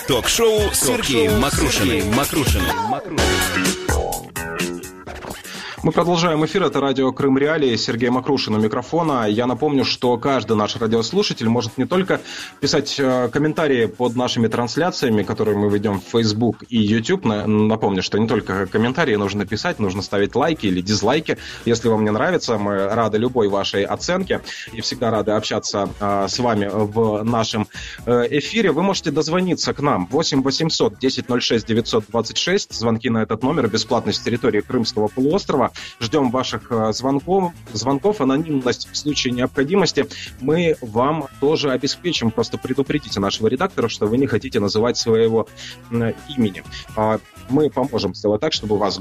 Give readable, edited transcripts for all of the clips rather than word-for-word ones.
Ток-шоу с Сергеем Мокрушиным. Мы продолжаем эфир. Это радио Крым Реалии. Сергей Мокрушин у микрофона. Я напомню, что каждый наш радиослушатель может не только писать комментарии под нашими трансляциями, которые мы ведем в Facebook и YouTube. Напомню, что не только комментарии нужно писать, нужно ставить лайки или дизлайки, если вам не нравится. Мы рады любой вашей оценке и всегда рады общаться с вами в нашем эфире. Вы можете дозвониться к нам 8 800 1006 926. Звонки на этот номер бесплатно с территории Крымского полуострова. Ждем ваших звонков. Анонимность в случае необходимости мы вам тоже обеспечим. Просто предупредите нашего редактора, что вы не хотите называть своего имени. Мы поможем сделать так, чтобы ваш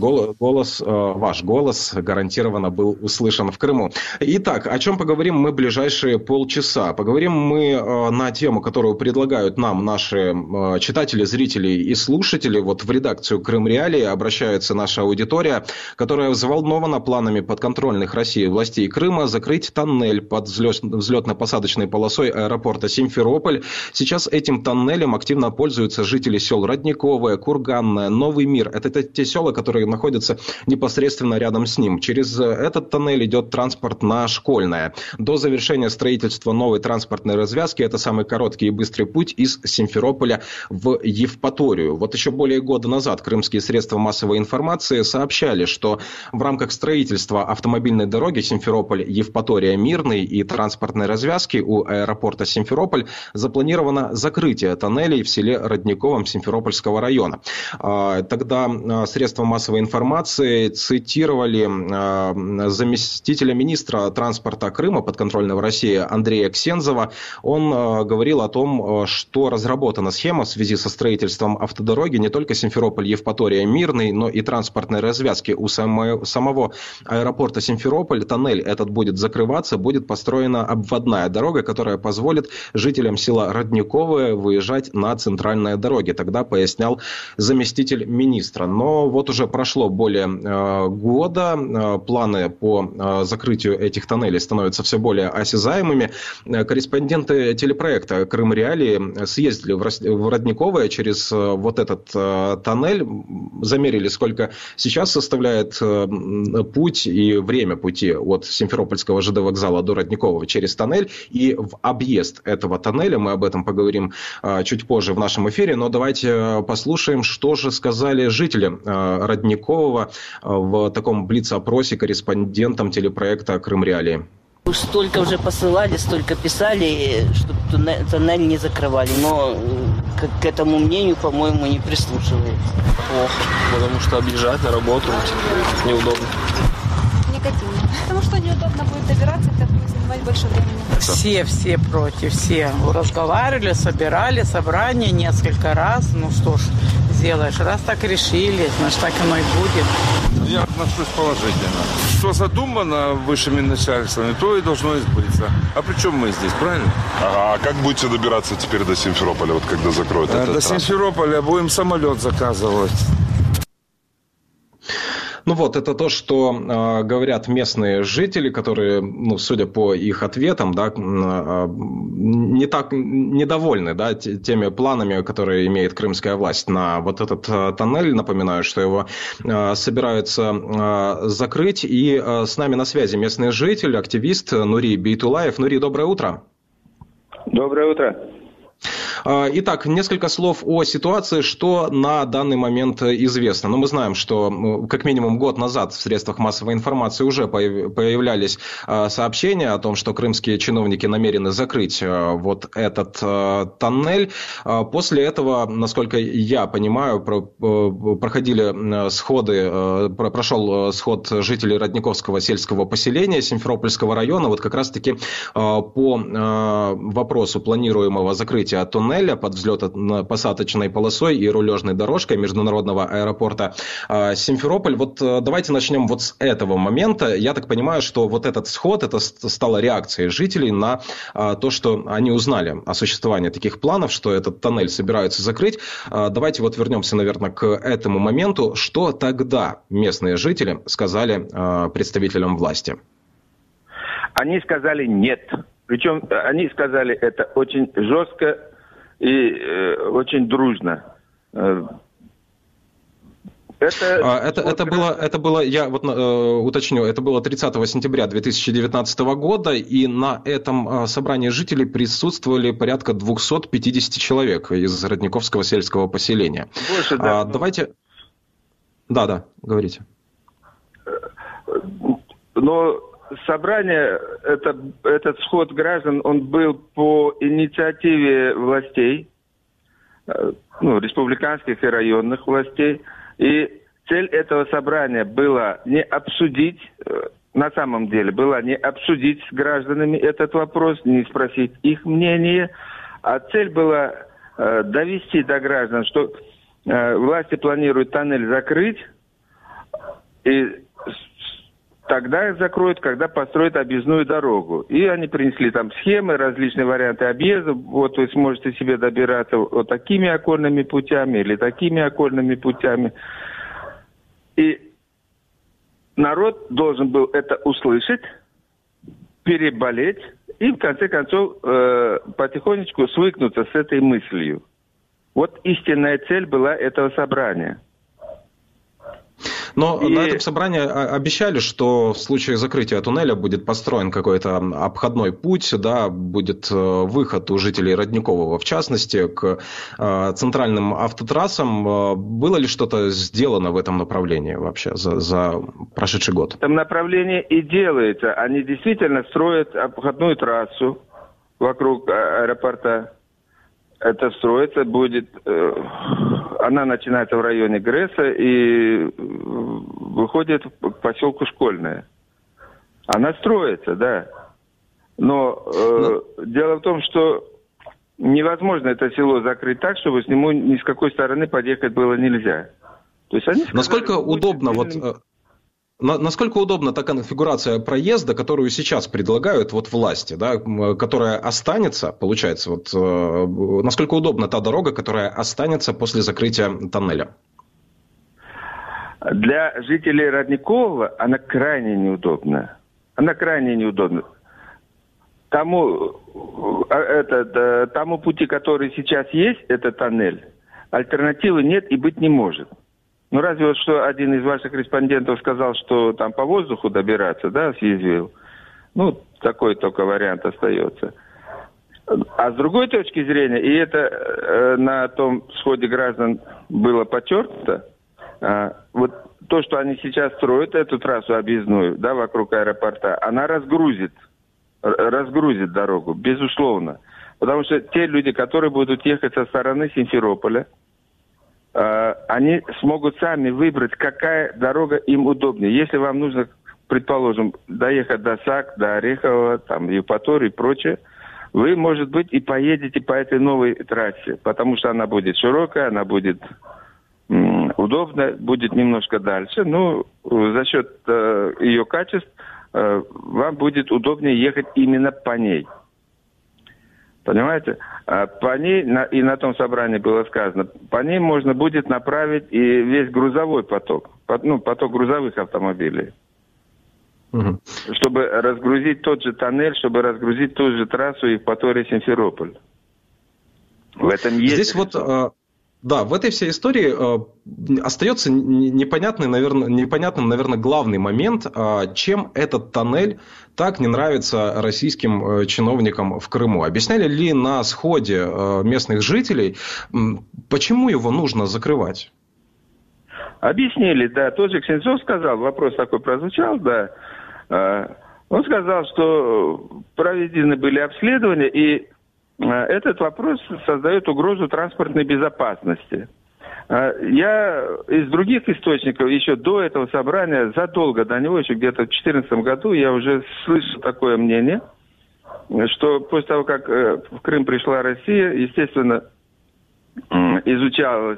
голос гарантированно был услышан в Крыму. Итак, о чем поговорим мы ближайшие полчаса? Поговорим мы на тему, которую предлагают нам наши читатели, зрители и слушатели. Вот в редакцию Крым Реалии обращается наша аудитория, которая взволнована планами подконтрольных России властей Крыма закрыть тоннель под взлетно-посадочной полосой аэропорта Симферополь. Сейчас этим тоннелем активно пользуются жители сел Родниковое, Курганное, Новый Мир. Это те села, которые находятся непосредственно рядом с ним. Через этот тоннель идет транспорт на Школьное. До завершения строительства новой транспортной развязки это самый короткий и быстрый путь из Симферополя в Евпаторию. Вот еще более года назад крымские средства массовой информации сообщали, что в рамках строительства автомобильной дороги Симферополь-Евпатория-Мирный и транспортной развязки у аэропорта Симферополь запланировано закрытие тоннелей в селе Родниковом Симферопольского района. Тогда средства массовой информации цитировали заместителя министра транспорта Крыма, подконтрольного России, Андрея Ксензова. Он говорил о том, что разработана схема в связи со строительством автодороги не только Симферополь-Евпатория-Мирный, но и транспортной развязки у самого аэропорта Симферополь. Тоннель этот будет закрываться, будет построена обводная дорога, которая позволит жителям села Родниковое выезжать на центральные дороги. Тогда пояснял заместитель министра. Но вот уже прошло более года, планы по закрытию этих тоннелей становятся все более осязаемыми. Корреспонденты телепроекта «Крым Реалии» съездили в Родниковое через вот этот тоннель, замерили, сколько сейчас составляет путь и время пути от Симферопольского ЖД вокзала до Родникового через тоннель и в объезд этого тоннеля. Мы об этом поговорим чуть позже в нашем эфире, но давайте послушаем, что же сказали жители Родникового в таком блиц-опросе корреспондентам телепроекта «Крым Реалии». Столько уже посылали, столько писали, чтобы тоннель не закрывали, но к этому мнению, по-моему, не прислушиваются. Плохо, потому что объезжать на работу неудобно. Негативно, потому что неудобно будет добираться, это будет занимать больше времени. Все против, все. Разговаривали, собирали собрание несколько раз, ну что ж сделаешь, раз так решили, значит так оно и будет. Я отношусь положительно. Что задумано высшими начальствами, то и должно избыться. А при чем мы здесь, правильно? Ага, а как будете добираться теперь до Симферополя, вот когда закроют этот транспорт? До Симферополя будем самолет заказывать. Ну вот, это то, что говорят местные жители, которые, ну, судя по их ответам, да, не так недовольны, да, теми планами, которые имеет крымская власть на вот этот тоннель. Напоминаю, что его собираются закрыть. И с нами на связи местный житель, активист Нури Бейтулаев. Нури, доброе утро. Доброе утро. Итак, несколько слов о ситуации, что на данный момент известно. Ну, мы знаем, что как минимум год назад в средствах массовой информации уже появлялись сообщения о том, что крымские чиновники намерены закрыть вот этот тоннель. После этого, насколько я понимаю, прошел сход жителей Родниковского сельского поселения Симферопольского района, вот как раз-таки по вопросу планируемого закрытия тоннеля под взлетно-посадочной полосой и рулежной дорожкой международного аэропорта Симферополь. Вот давайте начнем вот с этого момента. Я так понимаю, что вот этот сход, это стало реакцией жителей на то, что они узнали о существовании таких планов, что этот тоннель собираются закрыть. Давайте вот вернемся, наверное, к этому моменту. Что тогда местные жители сказали представителям власти? Они сказали нет. Причем они сказали это очень жестко, и очень дружно. Это было, я вот уточню, это было 30 сентября 2019 года, и на этом собрании жителей присутствовали порядка 250 человек из Родниковского сельского поселения. Больше, да. Давайте... Да, говорите. Но собрание, этот сход граждан, он был по инициативе властей, республиканских и районных властей. И цель этого собрания была не обсудить, на самом деле, была не обсудить с гражданами этот вопрос, не спросить их мнение, а цель была довести до граждан, что власти планируют тоннель закрыть, и тогда их закроют, когда построят объездную дорогу. И они принесли там схемы, различные варианты объезда. Вот вы сможете себе добираться вот такими окольными путями или такими окольными путями. И народ должен был это услышать, переболеть и, в конце концов, потихонечку свыкнуться с этой мыслью. Вот истинная цель была этого собрания. Но на этом собрании обещали, что в случае закрытия туннеля будет построен какой-то обходной путь, да, будет выход у жителей Родникового, в частности, к центральным автотрассам. Было ли что-то сделано в этом направлении вообще за прошедший год? В этом направлении и делается. Они действительно строят обходную трассу вокруг аэропорта. Это строится будет... Она начинается в районе Гресса и выходит к поселку Школьное. Она строится, да. Но дело в том, что невозможно это село закрыть так, чтобы с нему ни с какой стороны подъехать было нельзя. То есть они сказали, насколько удобно насколько удобна та конфигурация проезда, которую сейчас предлагают власти, да, которая останется, получается, насколько удобна та дорога, которая останется после закрытия тоннеля? Для жителей Родникового она крайне неудобна. Тому пути, который сейчас есть, это тоннель, альтернативы нет и быть не может. Ну, разве вот что один из ваших респондентов сказал, что там по воздуху добираться, да, съязвил. Ну, такой только вариант остается. А с другой точки зрения, и это на том сходе граждан было подчеркнуто, вот то, что они сейчас строят, эту трассу объездную, да, вокруг аэропорта, она разгрузит дорогу, безусловно. Потому что те люди, которые будут ехать со стороны Симферополя, они смогут сами выбрать, какая дорога им удобнее. Если вам нужно, предположим, доехать до САК, до Орехова, там, Евпатории и прочее, вы, может быть, и поедете по этой новой трассе, потому что она будет широкая, она будет удобная, будет немножко дальше, но за счет ее качеств вам будет удобнее ехать именно по ней. Понимаете? По ней, и на том собрании было сказано, по ней можно будет направить и весь грузовой поток, поток грузовых автомобилей. Угу. Чтобы разгрузить тот же тоннель, чтобы разгрузить ту же трассу Евпатория-Симферополь. В этом есть... Здесь да, в этой всей истории остается непонятным, наверное, главный момент, чем этот тоннель так не нравится российским чиновникам в Крыму. Объясняли ли на сходе местных жителей, почему его нужно закрывать? Объяснили, да. Тот же Ксенцов сказал, вопрос такой прозвучал, да. Он сказал, что проведены были обследования, и этот вопрос создает угрозу транспортной безопасности. Я из других источников еще до этого собрания, задолго до него, еще где-то в 2014 году, я уже слышал такое мнение, что после того, как в Крым пришла Россия, естественно, изучалась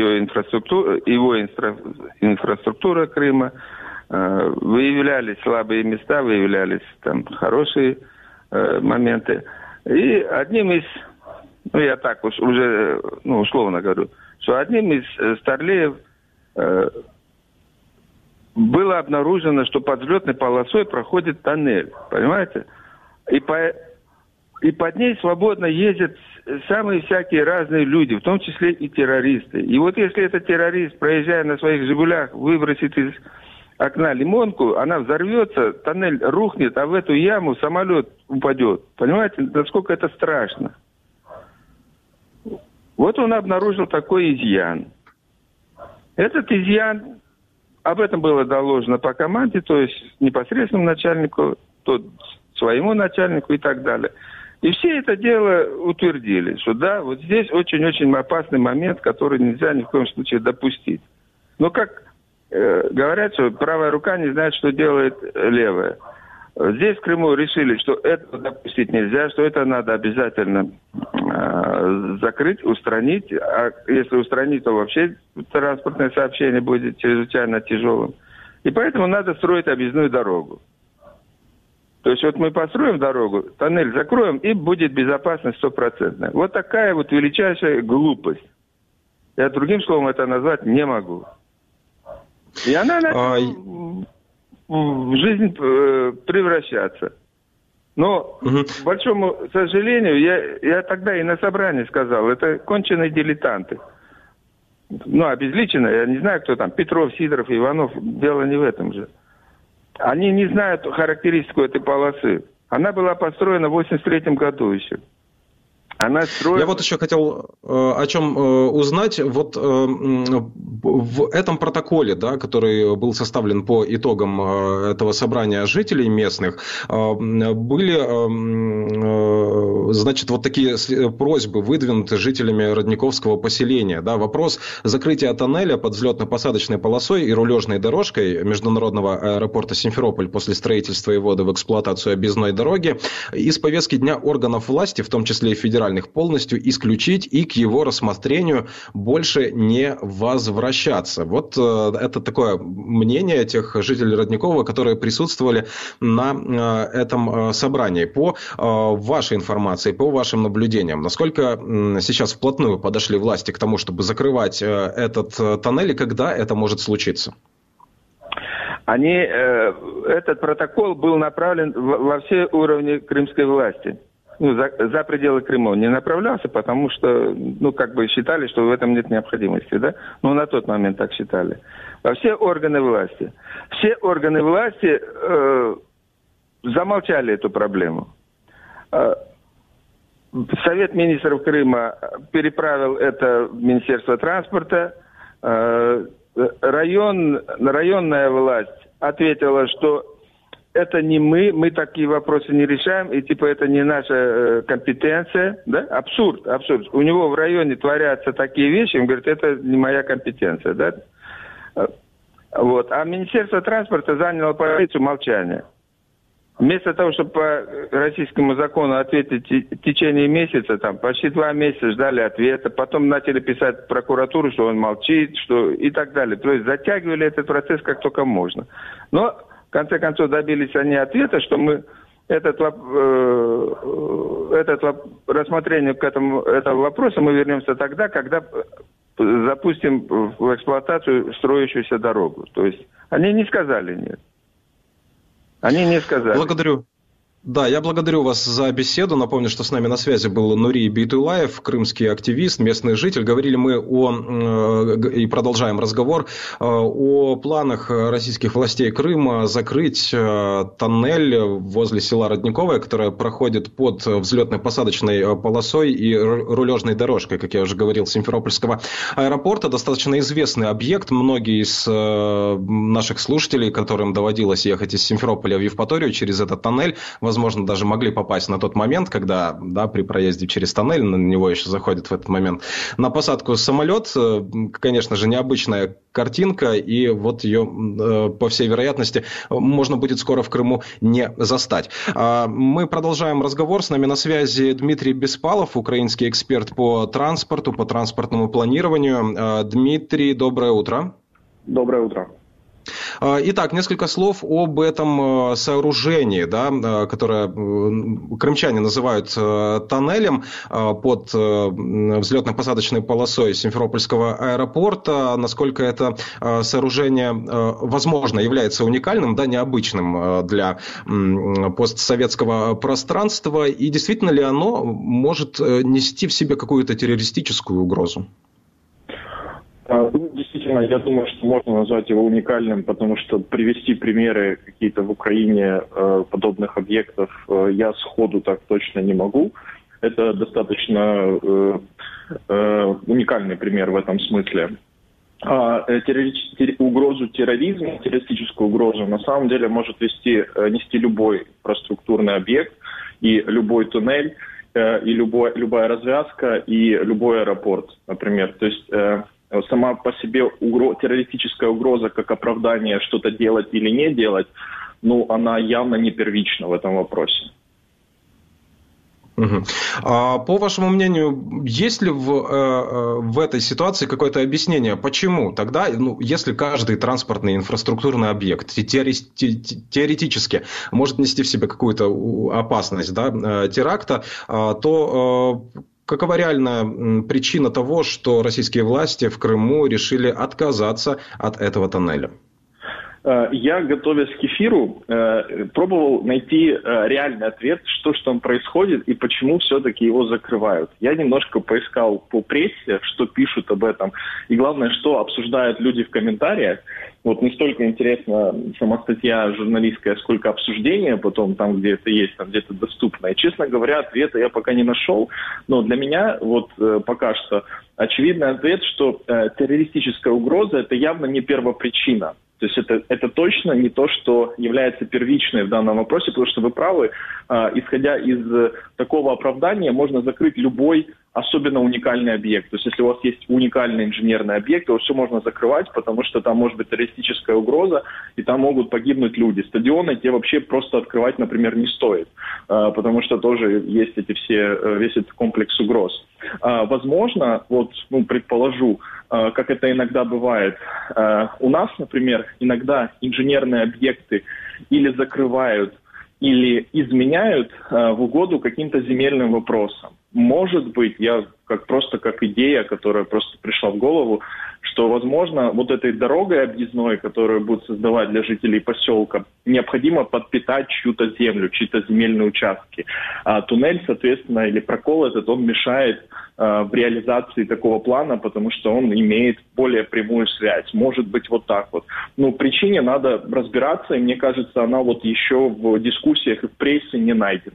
его инфраструктура Крыма, выявлялись слабые места, выявлялись там хорошие моменты. И одним из, я так уже условно говорю, что одним из старлеев было обнаружено, что под взлетной полосой проходит тоннель, понимаете? И И под ней свободно ездят самые всякие разные люди, в том числе и террористы. И вот если этот террорист, проезжая на своих «Жигулях», выбросит из окна лимонку, она взорвется, тоннель рухнет, а в эту яму самолет упадет. Понимаете, насколько это страшно? Вот он обнаружил такой изъян. Этот изъян, об этом было доложено по команде, то есть непосредственному начальнику, тот своему начальнику и так далее. И все это дело утвердили, что да, вот здесь очень-очень опасный момент, который нельзя ни в коем случае допустить. Но как говорят, что правая рука не знает, что делает левая. Здесь в Крыму решили, что это допустить нельзя, что это надо обязательно закрыть, устранить. А если устранить, то вообще транспортное сообщение будет чрезвычайно тяжелым. И поэтому надо строить объездную дорогу. То есть вот мы построим дорогу, тоннель закроем, и будет безопасность 100%. Вот такая вот величайшая глупость. Я другим словом это назвать не могу. И она начала в жизнь превращаться. Но, к большому сожалению, я тогда и на собрании сказал, это конченые дилетанты. Ну, обезличенно, я не знаю, кто там, Петров, Сидоров, Иванов, дело не в этом же. Они не знают характеристику этой полосы. Она была построена в 1983 году еще. Она строила... Я вот еще хотел о чем узнать. Вот в этом протоколе, да, который был составлен по итогам этого собрания жителей местных, были, значит, вот такие просьбы выдвинуты жителями Родниковского поселения. Да, вопрос закрытия тоннеля под взлетно-посадочной полосой и рулежной дорожкой международного аэропорта Симферополь после строительства и ввода в эксплуатацию объездной дороги из повестки дня органов власти, в том числе и федеральных, полностью исключить и к его рассмотрению больше не возвращаться. Вот это такое мнение тех жителей Родникова, которые присутствовали на этом собрании. По вашей информации, по вашим наблюдениям, насколько сейчас вплотную подошли власти к тому, чтобы закрывать этот тоннель, и когда это может случиться? Этот протокол был направлен во все уровни крымской власти. Ну, за пределы Крыма он не направлялся, потому что, ну, как бы считали, что в этом нет необходимости, да? Ну, на тот момент так считали. Во все органы власти. Все органы власти замолчали эту проблему. Совет министров Крыма переправил это в Министерство транспорта. Районная власть ответила, что это не мы такие вопросы не решаем, и типа это не наша компетенция, да? Абсурд. У него в районе творятся такие вещи, он говорит, это не моя компетенция, да? Вот. А Министерство транспорта заняло позицию молчания. Вместо того, чтобы по российскому закону ответить в течение месяца, там, почти 2 месяца ждали ответа, потом начали писать в прокуратуру, что он молчит, что и так далее. То есть затягивали этот процесс как только можно. Но в конце концов добились они ответа, что мы рассмотрение к этого вопроса мы вернемся тогда, когда запустим в эксплуатацию строящуюся дорогу. То есть они не сказали нет. Они не сказали. Благодарю. Да, я благодарю вас за беседу. Напомню, что с нами на связи был Нурий Бейтулаев, крымский активист, местный житель. Говорили мы и продолжаем разговор о планах российских властей Крыма закрыть тоннель возле села Родниковое, которое проходит под взлетно-посадочной полосой и рулежной дорожкой, как я уже говорил, Симферопольского аэропорта. Достаточно известный объект. Многие из наших слушателей, которым доводилось ехать из Симферополя в Евпаторию через этот тоннель, возможно, даже могли попасть на тот момент, когда, да, при проезде через тоннель, на него еще заходит в этот момент, на посадку самолет. Конечно же, необычная картинка, и вот ее, по всей вероятности, можно будет скоро в Крыму не застать. Мы продолжаем разговор. С нами на связи Дмитрий Беспалов, украинский эксперт по транспорту, по транспортному планированию. Дмитрий, доброе утро. Доброе утро. Итак, несколько слов об этом сооружении, да, которое крымчане называют тоннелем под взлетно-посадочной полосой Симферопольского аэропорта. Насколько это сооружение, возможно, является уникальным, да, необычным для постсоветского пространства, и действительно ли оно может нести в себе какую-то террористическую угрозу? Действительно, я думаю, что можно назвать его уникальным, потому что привести примеры какие-то в Украине подобных объектов я сходу так точно не могу. Это достаточно уникальный пример в этом смысле. Угрозу терроризма, террористическую угрозу на самом деле может нести любой инфраструктурный объект и любой туннель, и любая развязка, и любой аэропорт, например. То есть сама по себе террористическая угроза как оправдание что-то делать или не делать, она явно не первична в этом вопросе. Угу. По вашему мнению, есть ли в этой ситуации какое-то объяснение, почему тогда, если каждый транспортный инфраструктурный объект теоретически может нести в себе какую-то опасность, да, теракта, то какова реальная причина того, что российские власти в Крыму решили отказаться от этого тоннеля? Я, готовясь к эфиру, пробовал найти реальный ответ, что же там происходит и почему все-таки его закрывают. Я немножко поискал по прессе, что пишут об этом, и главное, что обсуждают люди в комментариях. Вот не столько интересна сама статья журналистская, сколько обсуждение потом там, где это есть, там где-то доступно. И, честно говоря, ответа я пока не нашел, но для меня пока что очевидный ответ, что террористическая угроза – это явно не первопричина. То есть это точно не то, что является первичной в данном вопросе, потому что вы правы, исходя из такого оправдания, можно закрыть любой особенно уникальный объект. То есть если у вас есть уникальный инженерный объект, то все можно закрывать, потому что там может быть террористическая угроза, и там могут погибнуть люди. Стадионы те вообще просто открывать, например, не стоит, потому что тоже есть весь этот комплекс угроз. Возможно, предположу, как это иногда бывает, у нас, например, иногда инженерные объекты или закрывают, или изменяют в угоду каким-то земельным вопросам. Может быть, как идея, которая просто пришла в голову, что, возможно, этой дорогой объездной, которую будут создавать для жителей поселка, необходимо подпитать чью-то землю, чьи-то земельные участки. А туннель, соответственно, или прокол этот, он мешает в реализации такого плана, потому что он имеет более прямую связь. Может быть, вот так вот. Причине надо разбираться, и мне кажется, она еще в дискуссиях и в прессе не найдена.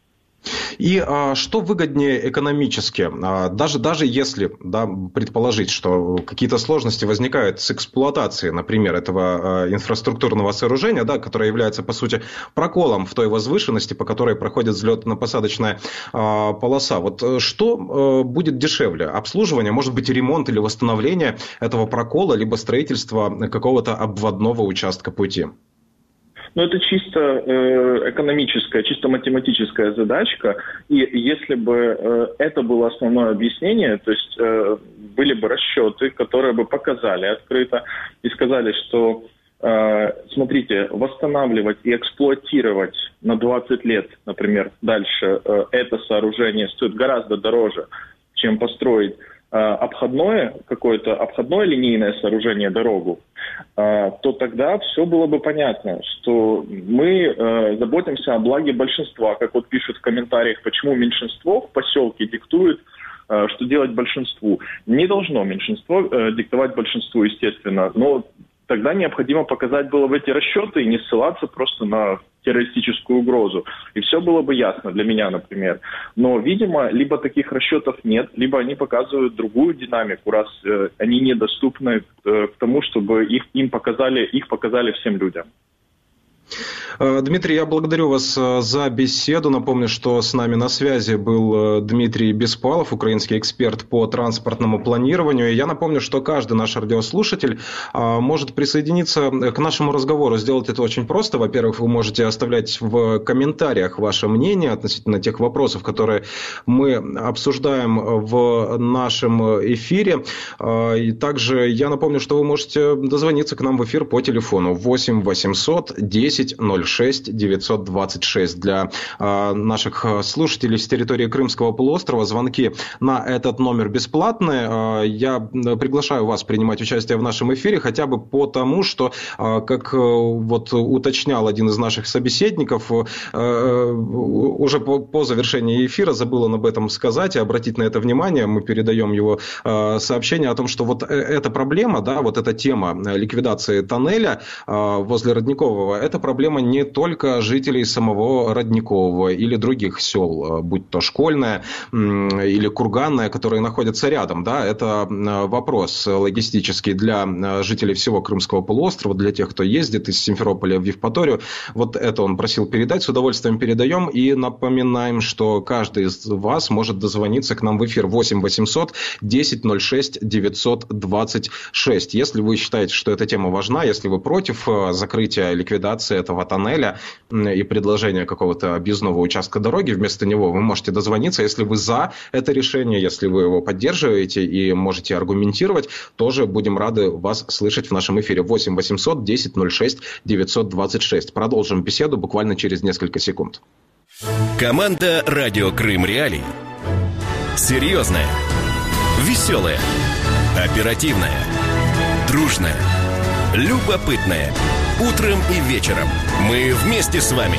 И что выгоднее экономически? Даже если предположить, что какие-то сложности возникают с эксплуатацией, например, этого инфраструктурного сооружения, которое является, по сути, проколом в той возвышенности, по которой проходит взлетно-посадочная полоса. Что будет дешевле? Обслуживание, может быть, ремонт или восстановление этого прокола, либо строительство какого-то обводного участка пути? Это чисто экономическая, чисто математическая задачка. И если бы это было основное объяснение, то есть были бы расчеты, которые бы показали открыто и сказали, что, смотрите, восстанавливать и эксплуатировать на 20 лет, например, дальше это сооружение стоит гораздо дороже, чем построить обходное линейное сооружение, дорогу, то тогда все было бы понятно, что мы заботимся о благе большинства, как пишут в комментариях, почему меньшинство в поселке диктует, что делать большинству. Не должно меньшинство диктовать большинству, естественно, но тогда необходимо показать было в эти расчеты и не ссылаться просто на террористическую угрозу. И все было бы ясно для меня, например. Но, видимо, либо таких расчетов нет, либо они показывают другую динамику, раз они недоступны к тому, чтобы их показали всем людям. Дмитрий, я благодарю вас за беседу. Напомню, что с нами на связи был Дмитрий Беспалов, украинский эксперт по транспортному планированию. И я напомню, что каждый наш радиослушатель может присоединиться к нашему разговору. Сделать это очень просто. Во-первых, вы можете оставлять в комментариях ваше мнение относительно тех вопросов, которые мы обсуждаем в нашем эфире. И также я напомню, что вы можете дозвониться к нам в эфир по телефону 8 800 10 06 926. Для наших слушателей с территории Крымского полуострова звонки на этот номер бесплатные. Я приглашаю вас принимать участие в нашем эфире хотя бы потому, что, как вот уточнял один из наших собеседников, уже по завершении эфира забыл он об этом сказать и обратить на это внимание. Мы передаем его сообщение о том, что вот эта проблема, да, вот эта тема ликвидации тоннеля возле Родникового, это проблема не только жителей самого Родникового или других сел, будь то Школьное или Курганное, которые находятся рядом. Да, это вопрос логистический для жителей всего Крымского полуострова, для тех, кто ездит из Симферополя в Евпаторию. Вот это он просил передать, с удовольствием передаем. И напоминаем, что каждый из вас может дозвониться к нам в эфир 8 800 10 06 926. Если вы считаете, что эта тема важна, если вы против закрытия, ликвидации этого тоннеля и предложения какого-то объездного участка дороги вместо него, вы можете дозвониться. Если вы за это решение, если вы его поддерживаете и можете аргументировать, тоже будем рады вас слышать в нашем эфире. 8 800 10 06 926. Продолжим беседу буквально через несколько секунд. Команда «Радио Крым Реалии». Серьезная, веселая, оперативная, дружная, любопытная. Утром и вечером мы вместе с вами.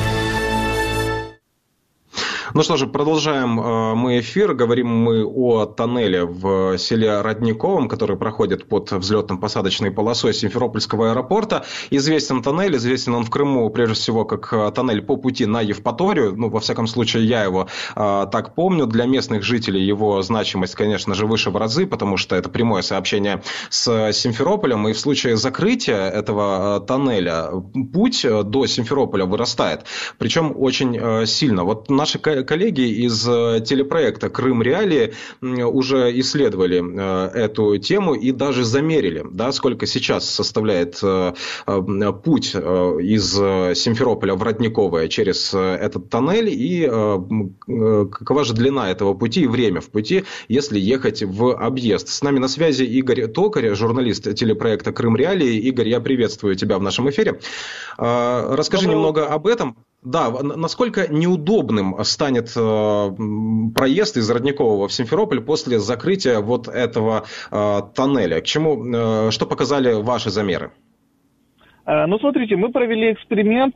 Ну что же, продолжаем мы эфир. Говорим мы о тоннеле в селе Родниковом, который проходит под взлетно-посадочной полосой Симферопольского аэропорта. Известен тоннель, известен он в Крыму прежде всего как тоннель по пути на Евпаторию. Ну, во всяком случае, я его так помню. Для местных жителей его значимость, конечно же, выше в разы, потому что это прямое сообщение с Симферополем. И в случае закрытия этого тоннеля путь до Симферополя вырастает. Причем очень сильно. Вот наши коллеги из телепроекта «Крым Реалии» уже исследовали эту тему и даже замерили, да, сколько сейчас составляет путь из Симферополя в Родниковое через этот тоннель и какова же длина этого пути и время в пути, если ехать в объезд. С нами на связи Игорь Токарь, журналист телепроекта «Крым Реалии». Игорь, я приветствую тебя в нашем эфире. Расскажи немного об этом. Да, насколько неудобным станет проезд из Родникового в Симферополь после закрытия вот этого тоннеля? К чему, что показали ваши замеры? Ну, смотрите, мы провели эксперимент.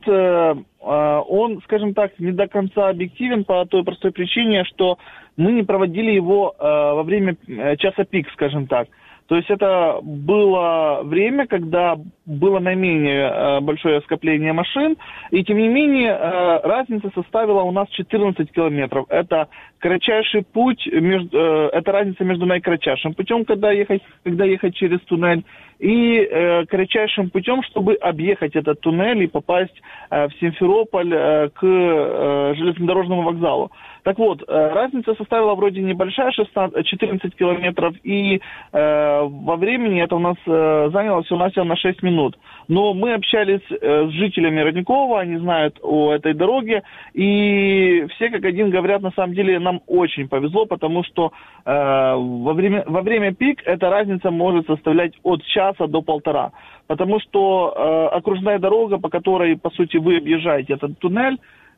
Он, скажем так, не до конца объективен по той простой причине, что мы не проводили его во время часа пик, скажем так. То есть это было время, когда было наименее большое скопление машин, и тем не менее разница составила у нас 14 километров. Это кратчайший путь, это разница между наикратчайшим путем, когда ехать через туннель, и кратчайшим путем, чтобы объехать этот туннель и попасть в Симферополь к железнодорожному вокзалу. Так вот, разница составила вроде небольшая, 14 километров, и во времени это у нас заняло всего-навсего на 6 минут. Но мы общались с жителями Родникова, они знают о этой дороге, и все как один говорят, на самом деле нам очень повезло, потому что во время пик эта разница может составлять от часа до полтора. Потому что окружная дорога, по которой, по сути, вы объезжаете этот туннель,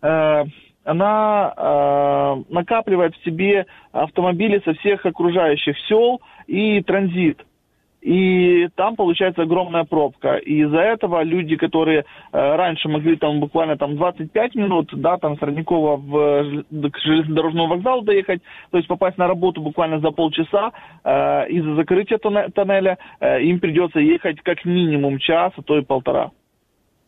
она накапливает в себе автомобили со всех окружающих сел и транзит. И там получается огромная пробка. И из-за этого люди, которые раньше могли там буквально 25 минут, да, там с Родникова к железнодорожному вокзалу доехать, то есть попасть на работу буквально за полчаса, из-за закрытия тоннеля им придется ехать как минимум час, а то и полтора.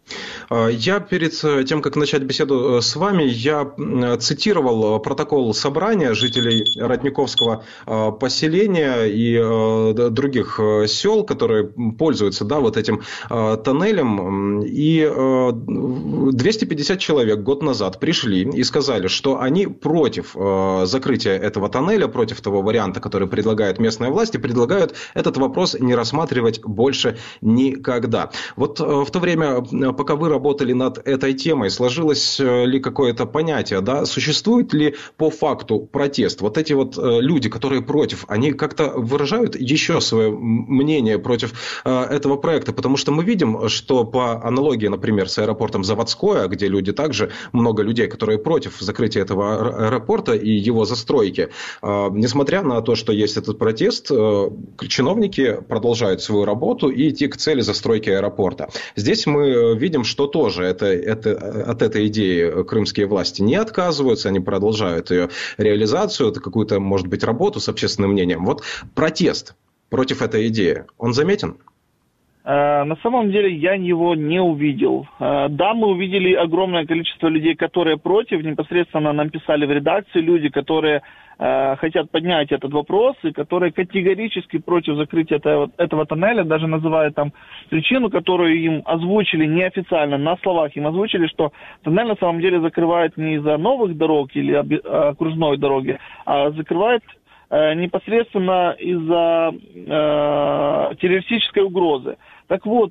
Я перед тем, как начать беседу с вами, я цитировал протокол собрания жителей Родниковского поселения и других сел, которые пользуются, да, вот этим тоннелем. И 250 человек год назад пришли и сказали, что они против закрытия этого тоннеля, против того варианта, который предлагает местная власть, и предлагают этот вопрос не рассматривать больше никогда. Вот в то время, пока вы работали над этой темой, сложилось ли какое-то понятие, да, существует ли по факту протест? Вот эти вот люди, которые против, они как-то выражают еще свое мнение против этого проекта? Потому что мы видим, что по аналогии, например, с аэропортом Заводское, где люди также, много людей, которые против закрытия этого аэропорта и его застройки, несмотря на то, что есть этот протест, чиновники продолжают свою работу и идти к цели застройки аэропорта. Здесь мы видим, что тоже от этой идеи крымские власти не отказываются, они продолжают ее реализацию, это какую-то, может быть, работу с общественным мнением. Вот протест против этой идеи, он заметен? На самом деле я его не увидел. Да, мы увидели огромное количество людей, которые против, непосредственно нам писали в редакции люди, которые хотят поднять этот вопрос и которые категорически против закрытия этого тоннеля, даже называют там причину, которую им озвучили неофициально, на словах им озвучили, что тоннель на самом деле закрывает не из-за новых дорог или окружной дороги, а закрывает непосредственно из-за террористической угрозы. Так вот,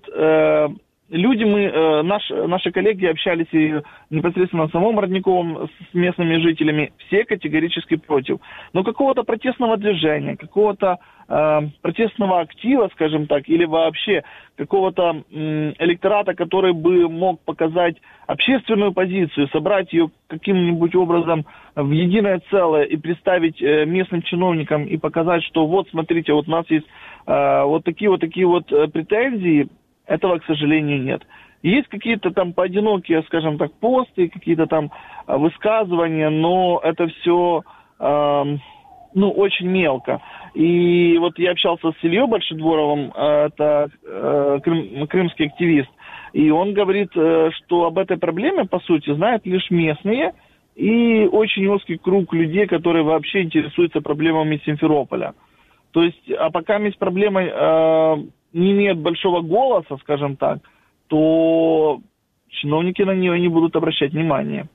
наши коллеги общались и непосредственно в самом Родниковом с местными жителями, все категорически против. Но какого-то протестного движения, какого-то протестного актива, скажем так, или вообще какого-то электората, который бы мог показать общественную позицию, собрать ее каким-нибудь образом в единое целое и представить местным чиновникам и показать, что вот, смотрите, вот у нас есть вот такие претензии, этого, к сожалению, нет. Есть какие-то там поодинокие, скажем так, посты, какие-то там высказывания, но это все, очень мелко. И вот я общался с Ильей Большедворовым, это крымский активист, и он говорит, что об этой проблеме, по сути, знают лишь местные и очень узкий круг людей, которые вообще интересуются проблемами Симферополя. То есть, а пока есть проблема не имеет большого голоса, скажем так, то чиновники на нее не будут обращать внимания.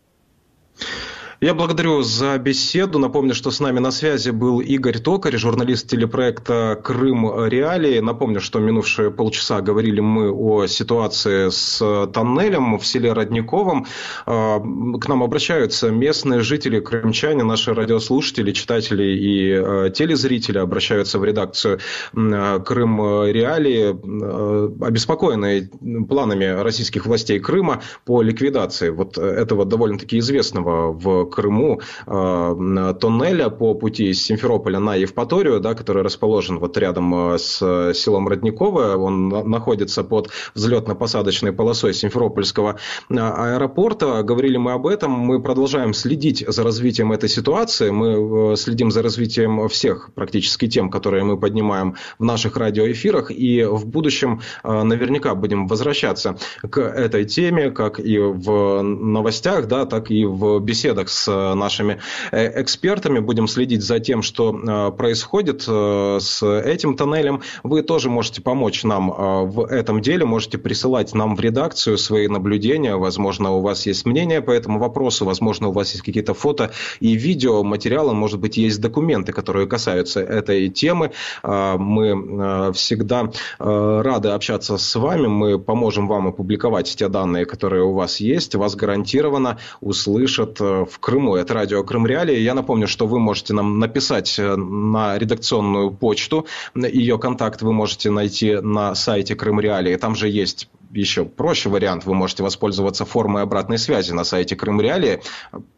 Я благодарю за беседу. Напомню, что с нами на связи был Игорь Токарь, журналист телепроекта «Крым Реалии». Напомню, что минувшие полчаса говорили мы о ситуации с тоннелем в селе Родниковом. К нам обращаются местные жители, крымчане, наши радиослушатели, читатели и телезрители, обращаются в редакцию «Крым Реалии», обеспокоенные планами российских властей Крыма по ликвидации вот этого довольно-таки известного в Крыму тоннеля по пути из Симферополя на Евпаторию, да, который расположен вот рядом с селом Родниково. Он находится под взлетно-посадочной полосой Симферопольского аэропорта. Говорили мы об этом. Мы продолжаем следить за развитием этой ситуации. Мы следим за развитием всех практически тем, которые мы поднимаем в наших радиоэфирах. И в будущем наверняка будем возвращаться к этой теме, как и в новостях, да, так и в беседах с нашими экспертами. Будем следить за тем, что происходит с этим тоннелем. Вы тоже можете помочь нам в этом деле. Можете присылать нам в редакцию свои наблюдения. Возможно, у вас есть мнение по этому вопросу. Возможно, у вас есть какие-то фото и видеоматериалы. Может быть, есть документы, которые касаются этой темы. Мы всегда рады общаться с вами. Мы поможем вам опубликовать те данные, которые у вас есть. Вас гарантированно услышат в Крыму. Это радио Крым Реалии. Я напомню, что вы можете нам написать на редакционную почту. Ее контакт вы можете найти на сайте Крым Реалии. Там же есть еще проще вариант. Вы можете воспользоваться формой обратной связи на сайте Крым Реалии.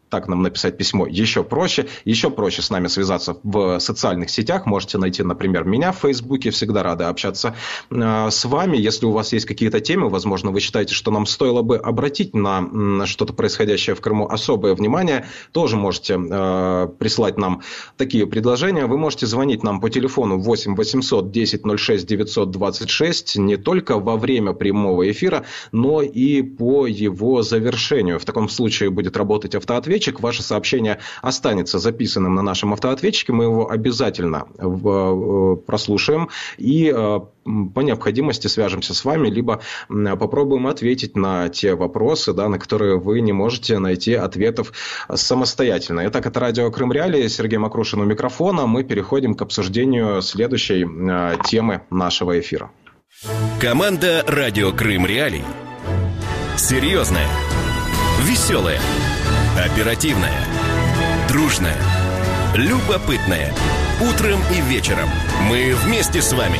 так нам написать письмо еще проще с нами связаться в социальных сетях. Можете найти, например, меня в Фейсбуке. Всегда рады общаться с вами. Если у вас есть какие-то темы, возможно, вы считаете, что нам стоило бы обратить на что-то происходящее в Крыму особое внимание, тоже можете присылать нам такие предложения. Вы можете звонить нам по телефону 8 800 10 06 926 не только во время прямого эфира, но и по его завершению. В таком случае будет работать автоответчик. Ваше сообщение останется записанным на нашем автоответчике. Мы его обязательно прослушаем и по необходимости свяжемся с вами, либо попробуем ответить на те вопросы, да, на которые вы не можете найти ответов самостоятельно. Итак, это радио Крым Реалии, Сергей Макрушин у микрофона. Мы переходим к обсуждению следующей темы нашего эфира. Команда радио Крым Реалии. Серьезная, веселая, оперативная, дружная, любопытная. Утром и вечером мы вместе с вами.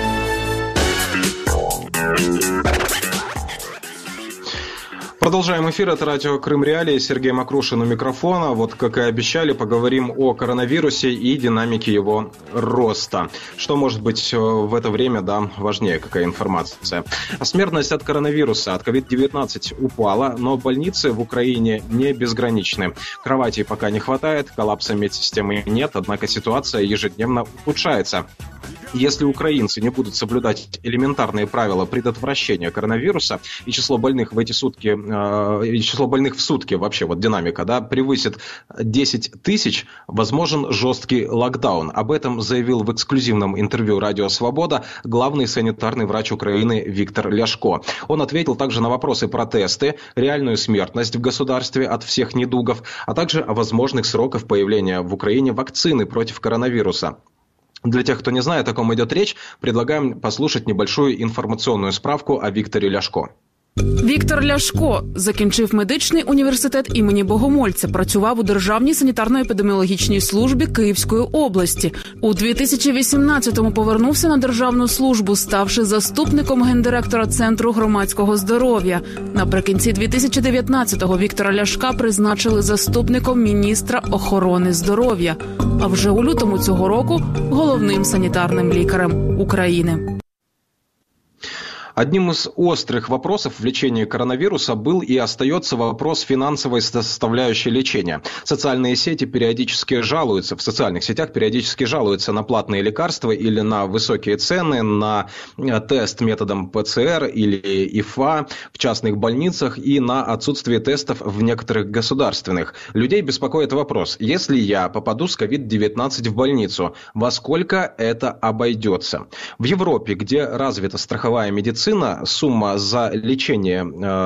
Продолжаем эфир. Это радио Крым Реалии. Сергей Макрушин у микрофона. Вот, как и обещали, поговорим о коронавирусе и динамике его роста. Что может быть в это время, да, важнее, какая информация? Смертность от коронавируса, от COVID-19 упала, но больницы в Украине не безграничны. Кроватей пока не хватает, коллапса медсистемы нет, однако ситуация ежедневно ухудшается. Если украинцы не будут соблюдать элементарные правила предотвращения коронавируса, и число больных в эти сутки, и число больных в сутки, вообще вот динамика, да, превысит 10 тысяч, возможен жесткий локдаун. Об этом заявил в эксклюзивном интервью «Радио Свобода» главный санитарный врач Украины Виктор Ляшко. Он ответил также на вопросы про тесты, реальную смертность в государстве от всех недугов, а также о возможных сроках появления в Украине вакцины против коронавируса. Для тех, кто не знает, о ком идет речь, предлагаем послушать небольшую інформаційну справку о Вікторі Ляшко. Віктор Ляшко закінчив медичний університет імені Богомольця, працював у Державній санітарно-епідеміологічній службі Київської області. У 2018-му повернувся на державну службу, ставши заступником гендиректора Центру громадського здоров'я. Наприкінці 2019-го Віктора Ляшка призначили заступником міністра охорони здоров'я, а вже у лютому цього року – головним санітарним лікарем України. Одним из острых вопросов в лечении коронавируса был и остается вопрос финансовой составляющей лечения. В социальных сетях периодически жалуются на платные лекарства или на высокие цены, на тест методом ПЦР или ИФА в частных больницах и на отсутствие тестов в некоторых государственных. Людей беспокоит вопрос: если я попаду с COVID-19 в больницу, во сколько это обойдется? В Европе, где развита страховая медицина, сумма за лечение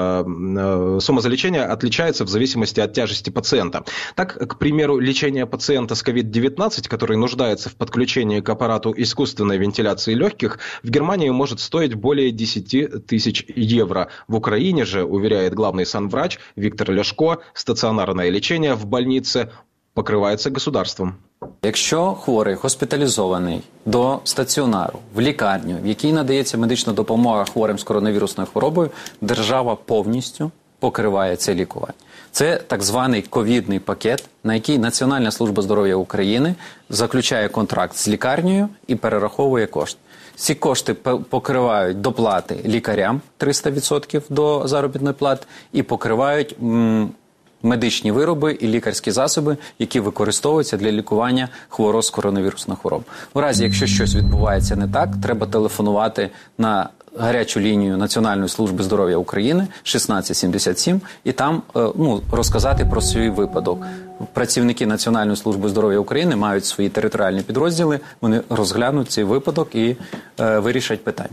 отличается в зависимости от тяжести пациента. Так, к примеру, лечение пациента с COVID-19, который нуждается в подключении к аппарату искусственной вентиляции легких, в Германии может стоить более 10 тысяч евро. В Украине же, уверяет главный санврач Виктор Ляшко, стационарное лечение в больнице покривається государством. Якщо хворий госпіталізований до стаціонару, в лікарню, в якій надається медична допомога хворим з коронавірусною хворобою, держава повністю покриває це лікування. Це так званий ковідний пакет, на який Національна служба здоров'я України заключає контракт з лікарнею і перераховує кошти. Ці кошти покривають доплати лікарям 300% до заробітної плати і покривають медичні вироби і лікарські засоби, які використовуються для лікування хворого з коронавірусною хворобою. У разі, якщо щось відбувається не так, треба телефонувати на гарячу лінію Національної служби здоров'я України 1677 і там розказати про свій випадок. Працівники Національної служби здоров'я України мають свої територіальні підрозділи, вони розглянуть цей випадок і вирішать питання.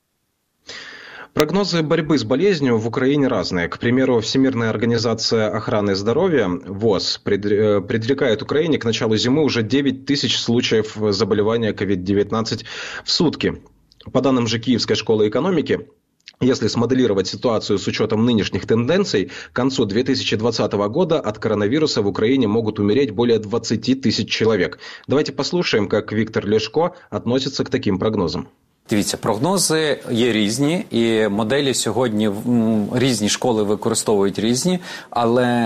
Прогнозы борьбы с болезнью в Украине разные. К примеру, Всемирная организация охраны здоровья, ВОЗ, предрекает Украине к началу зимы уже 9 тысяч случаев заболевания COVID-19 в сутки. По данным же Киевской школы экономики, если смоделировать ситуацию с учетом нынешних тенденций, к концу 2020 года от коронавируса в Украине могут умереть более 20 тысяч человек. Давайте послушаем, как Виктор Ляшко относится к таким прогнозам. Дивіться, прогнози є різні, і моделі сьогодні різні школи використовують різні, але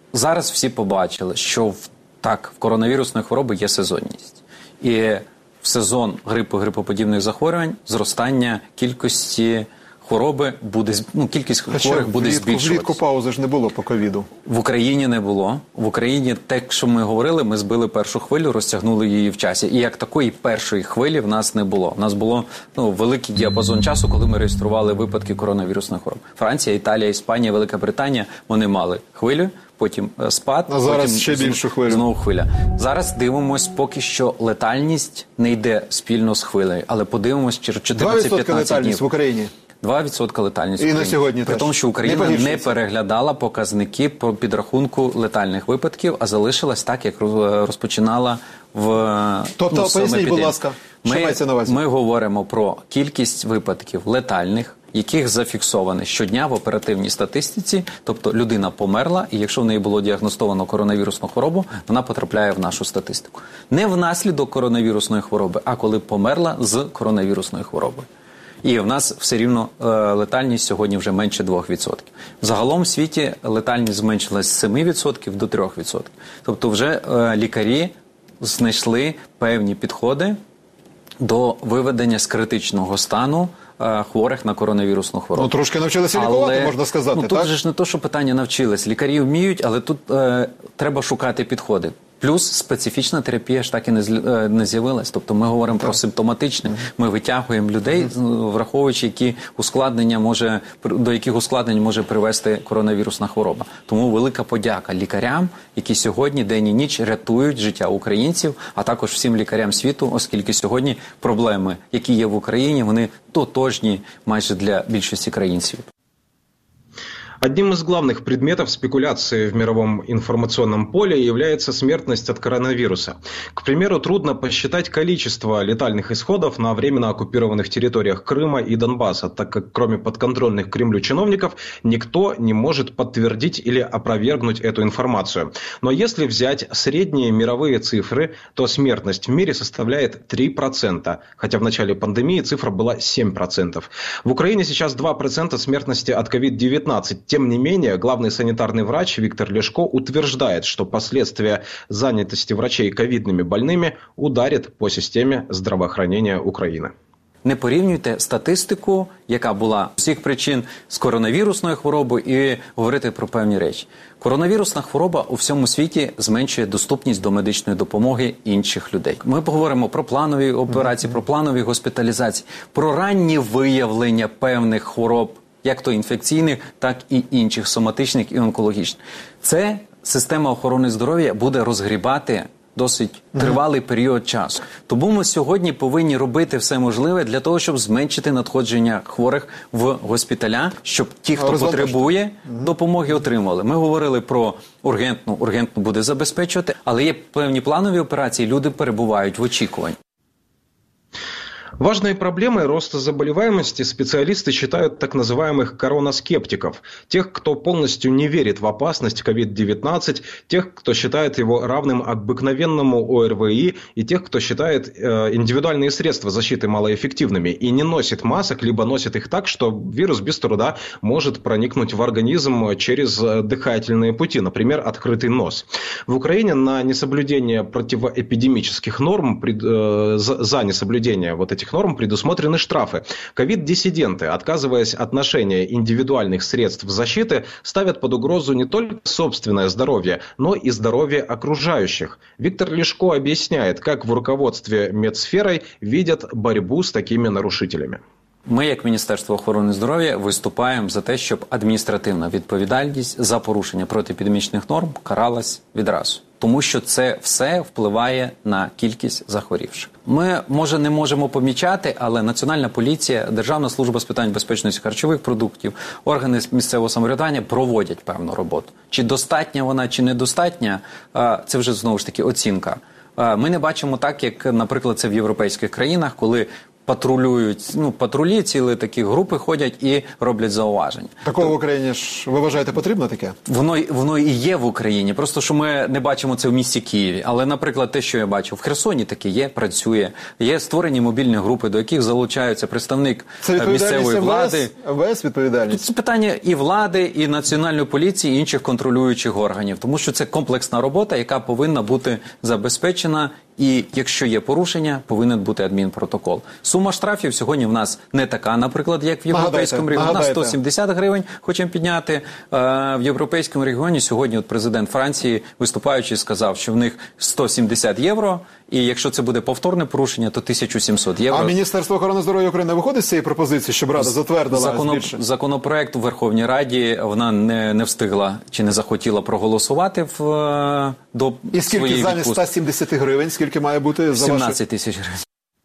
зараз всі побачили, що в коронавірусної хвороби є сезонність. І в сезон грипоподібних захворювань зростання кількості хвороби буде, кількість хворих буде збільшуватися. Влітку паузи ж не було по ковіду. В Україні не було. В Україні те, що ми говорили, ми збили першу хвилю, розтягнули її в часі. І як такої першої хвилі в нас не було. У нас було великий діапазон часу, коли ми реєстрували випадки коронавірусної хвороби. Франція, Італія, Іспанія, Велика Британія, вони мали хвилю, потім спад, а зараз потім ще більшу хвилю. Знову хвиля. Зараз дивимось, поки що летальність не йде спільно з хвилею, але подивимось через 14-15 днів. 2% летальність в Україні. 2% летальність. І на сьогодні при тому, що Україна не переглядала показники по підрахунку летальних випадків, а залишилась так, як розпочинала в Тобто, поясніть, будь ласка, що мається на увазі? Ми говоримо про кількість випадків летальних, яких зафіксовано щодня в оперативній статистиці, тобто людина померла, і якщо в неї було діагностовано коронавірусну хворобу, вона потрапляє в нашу статистику. Не внаслідок коронавірусної хвороби, а коли померла з коронавірусною хворобою. І в нас все рівно летальність сьогодні вже менше 2%. Загалом в світі летальність зменшилась з 7% до 3%. Тобто вже лікарі знайшли певні підходи до виведення з критичного стану хворих на коронавірусну хворобу. Трошки навчилися лікувати, можна сказати, так? Тут же ж не то, що питання навчились. Лікарі вміють, але тут треба шукати підходи. Плюс специфічна терапія ж так і не з'явилась. Тобто ми говоримо про симптоматичне. Ми витягуємо людей, враховуючи, до яких ускладнень може привести коронавірусна хвороба. Тому велика подяка лікарям, які сьогодні день і ніч рятують життя українців, а також всім лікарям світу, оскільки сьогодні проблеми, які є в Україні, вони тотожні майже для більшості країн світу. Одним из главных предметов спекуляции в мировом информационном поле является смертность от коронавируса. К примеру, трудно посчитать количество летальных исходов на временно оккупированных территориях Крыма и Донбасса, так как кроме подконтрольных Кремлю чиновников никто не может подтвердить или опровергнуть эту информацию. Но если взять средние мировые цифры, то смертность в мире составляет 3%, хотя в начале пандемии цифра была 7%. В Украине сейчас 2% смертности от COVID-19. Тем не менее, главный санитарный врач Виктор Ляшко утверждает, что последствия занятости врачей ковидными больными ударят по системе здравоохранения Украины. Не порівнюйте статистику, яка була з усіх причин з коронавірусною хворобою, і говорити про певні речі. Коронавірусна хвороба у всьому світі зменшує доступність до медичної допомоги інших людей. Ми поговоримо про планові операції, про планові госпіталізації, про ранні виявлення певних хвороб, як то інфекційних, так і інших, соматичних і онкологічних. Це система охорони здоров'я буде розгрібати досить тривалий період часу. Тому ми сьогодні повинні робити все можливе для того, щоб зменшити надходження хворих в госпіталя, щоб ті, хто потребує допомоги, отримали. Ми говорили про ургентну буде забезпечувати, але є певні планові операції, люди перебувають в очікуванні. Важной проблемой роста заболеваемости специалисты считают так называемых коронаскептиков, тех, кто полностью не верит в опасность COVID-19, тех, кто считает его равным обыкновенному ОРВИ, и тех, кто считает индивидуальные средства защиты малоэффективными и не носит масок, либо носит их так, что вирус без труда может проникнуть в организм через дыхательные пути, например, открытый нос. В Украине на несоблюдение противоэпидемических норм, за несоблюдение этих норм предусмотрены штрафы. Ковид-диссиденты, отказываясь от ношения индивидуальных средств защиты, ставят под угрозу не только собственное здоровье, но и здоровье окружающих. Виктор Ляшко объясняет, как в руководстве медсферой видят борьбу с такими нарушителями. Ми, як Міністерство охорони здоров'я, виступаємо за те, щоб адміністративна відповідальність за порушення протиепідемічних норм каралась відразу. Тому що це все впливає на кількість захворівших. Ми, може, не можемо помічати, але Національна поліція, Державна служба з питань безпечності харчових продуктів, органи місцевого самоврядування проводять певну роботу. Чи достатня вона, чи недостатня, це вже знову ж таки оцінка. Ми не бачимо так, як, наприклад, це в європейських країнах, коли патрулі, цілі такі групи ходять і роблять зауваження. Такого в Україні ж, ви вважаєте, потрібно таке? Воно і є в Україні, просто що ми не бачимо це в місті Києві. Але, наприклад, те, що я бачу, в Херсоні таке є, працює. Є створені мобільні групи, до яких залучаються представник місцевої влади. МВС відповідальність? Це питання і влади, і національної поліції, і інших контролюючих органів. Тому що це комплексна робота, яка повинна бути забезпечена. І якщо є порушення, повинен бути адмінпротокол. Сума штрафів сьогодні в нас не така, наприклад, як в європейському регіоні. У нас 170 гривень хочемо підняти. В європейському регіоні сьогодні президент Франції, виступаючи, сказав, що в них 170 євро, і якщо це буде повторне порушення, то 1700 євро. А Міністерство охорони здоров'я України виходить з цієї пропозиції, щоб Рада затвердила збільшення? Законопроект у Верховній Раді вона не встигла чи не захотіла проголосувати до і скільки замість 170 гривень, скільки має бути за 17 тысяч гривен.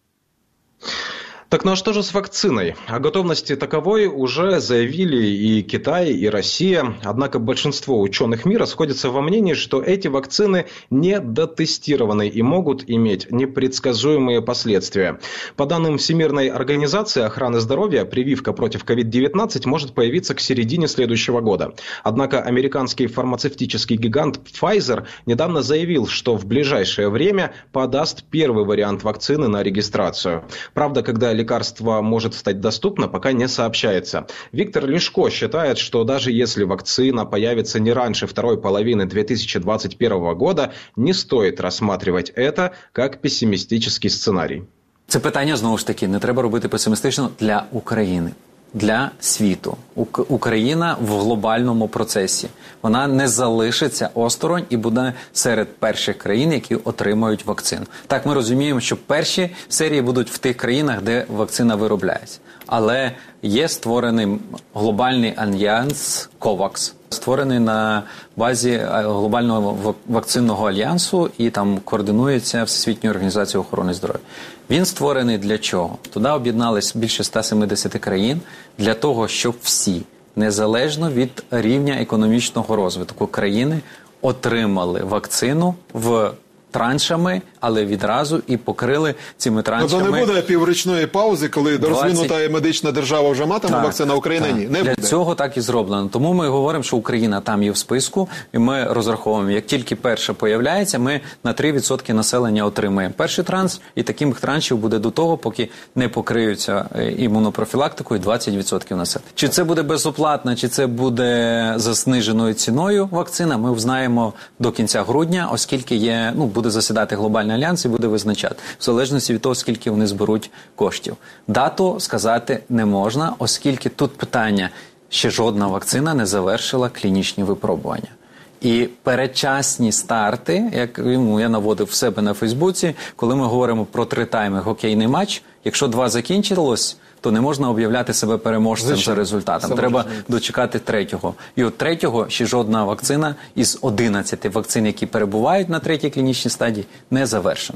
Так ну а что же с вакциной? О готовности таковой уже заявили и Китай, и Россия. Однако большинство ученых мира сходятся во мнении, что эти вакцины не дотестированы и могут иметь непредсказуемые последствия. По данным Всемирной организации охраны здоровья, прививка против COVID-19 может появиться к середине следующего года. Однако американский фармацевтический гигант Pfizer недавно заявил, что в ближайшее время подаст первый вариант вакцины на регистрацию. Правда, когда лекарство может стать доступно, пока не сообщается. Виктор Лешко считает, что даже если вакцина появится не раньше второй половины 2021 года, не стоит рассматривать это как пессимистический сценарий. Це питання, знову ж таки, не треба робити песимістично для України. Для світу. Україна в глобальному процесі. Вона не залишиться осторонь і буде серед перших країн, які отримають вакцину. Так, ми розуміємо, що перші серії будуть в тих країнах, де вакцина виробляється. Але є створений глобальний альянс COVAX, створений на базі глобального вакцинного альянсу, і там координується Всесвітньою організацією охорони здоров'я. Він створений для чого? Туди об'єднались більше 170 країн для того, щоб всі, незалежно від рівня економічного розвитку країни, отримали вакцину в траншами, але відразу і покрили цими траншами. То не буде піврічної паузи, коли розвинута медична держава вже матиме вакцину, а Україна ні. Не буде. Для цього так і зроблено. Тому ми говоримо, що Україна там є в списку, і ми розраховуємо, як тільки перша появляється, ми на 3% населення отримаємо перший транш, і таких траншів буде до того, поки не покриються імунопрофілактикою 20% населення. Чи це буде безоплатна, чи це буде за зниженою ціною вакцина, ми взнаємо до кінця грудня, оскільки є, буде засідати глобальний альянс і буде визначати, в залежності від того, скільки вони зберуть коштів. Дату сказати не можна, оскільки тут питання, ще жодна вакцина не завершила клінічні випробування. І передчасні старти, як я наводив в себе на Фейсбуці, коли ми говоримо про тритаймер хокейний матч, якщо 2 закінчилось, то не можна об'являти себе переможцем за результатом. Треба дочекати 3-го. І от 3-го ще жодна вакцина із 11 вакцин, які перебувають на 3-й клінічній стадії, не завершена.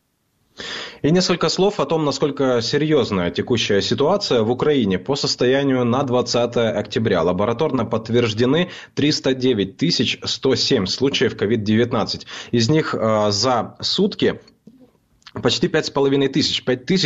И несколько слов о том, насколько серьезная текущая ситуация в Украине. По состоянию на 20 октября лабораторно подтверждены 309 107 случаев COVID-19. Из них за сутки почти 5500,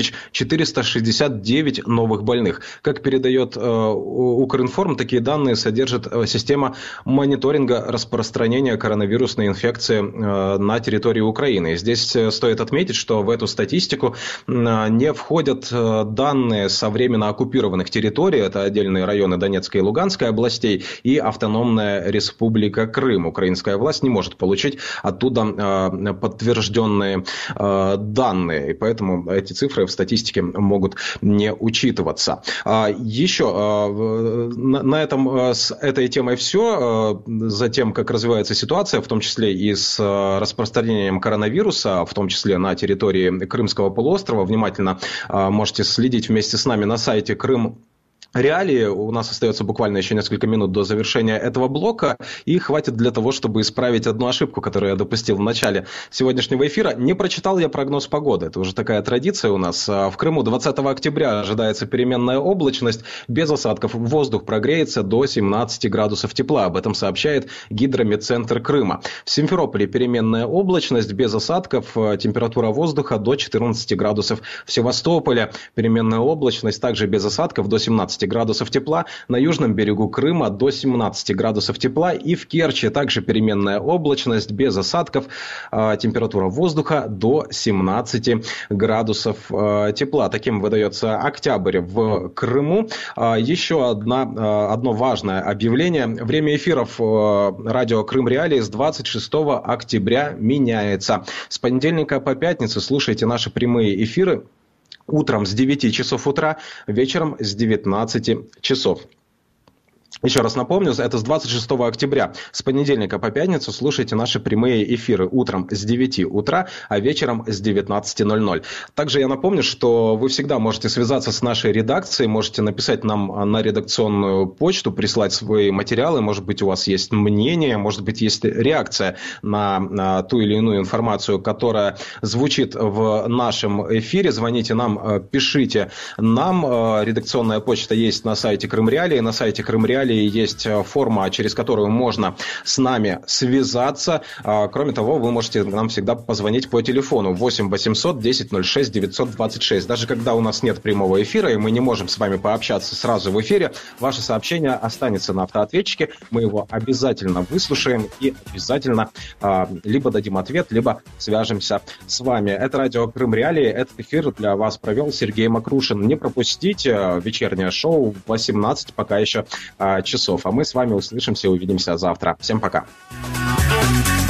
5469 новых больных. Как передает Укринформ, такие данные содержит система мониторинга распространения коронавирусной инфекции на территории Украины. Здесь стоит отметить, что в эту статистику не входят данные со временно оккупированных территорий, это отдельные районы Донецкой и Луганской областей, и автономная республика Крым. Украинская власть не может получить оттуда подтвержденные данные, и поэтому эти цифры в статистике могут не учитываться. Еще на этом с этой темой все. Затем, как развивается ситуация, в том числе и с распространением коронавируса, в том числе на территории Крымского полуострова, внимательно можете следить вместе с нами на сайте реалии. У нас остается буквально еще несколько минут до завершения этого блока, и хватит для того, чтобы исправить одну ошибку, которую я допустил в начале сегодняшнего эфира. Не прочитал я прогноз погоды. Это уже такая традиция у нас. В Крыму 20 октября ожидается переменная облачность, без осадков. Воздух прогреется до 17 градусов тепла. Об этом сообщает Гидрометцентр Крыма. В Симферополе переменная облачность, без осадков. Температура воздуха до 14 градусов. В Севастополе переменная облачность, также без осадков, до 17 градусов тепла, на южном берегу Крыма до 17 градусов тепла, и в Керчи также переменная облачность, без осадков, температура воздуха до 17 градусов тепла. Таким выдается октябрь в Крыму. Еще одно важное объявление. Время эфиров радио Крым Реалии с 26 октября меняется. С понедельника по пятницу слушайте наши прямые эфиры утром с 9 часов утра, вечером с 19 часов. Еще раз напомню, это с 26 октября. С понедельника по пятницу слушайте наши прямые эфиры утром с 9 утра, а вечером с 19:00. Также я напомню, что вы всегда можете связаться с нашей редакцией, можете написать нам на редакционную почту, прислать свои материалы. Может быть, у вас есть мнение, может быть, есть реакция на ту или иную информацию, которая звучит в нашем эфире. Звоните нам, пишите нам. Редакционная почта есть на сайте Крым Реалии. На сайте Крым Реалии есть форма, через которую можно с нами связаться. Кроме того, вы можете нам всегда позвонить по телефону 8 800 10 06 926. Даже когда у нас нет прямого эфира, и мы не можем с вами пообщаться сразу в эфире, ваше сообщение останется на автоответчике. Мы его обязательно выслушаем и обязательно либо дадим ответ, либо свяжемся с вами. Это радио Крым Реалии. Этот эфир для вас провел Сергей Макрушин. Не пропустите вечернее шоу в 18 пока еще часов. А мы с вами услышимся и увидимся завтра. Всем пока.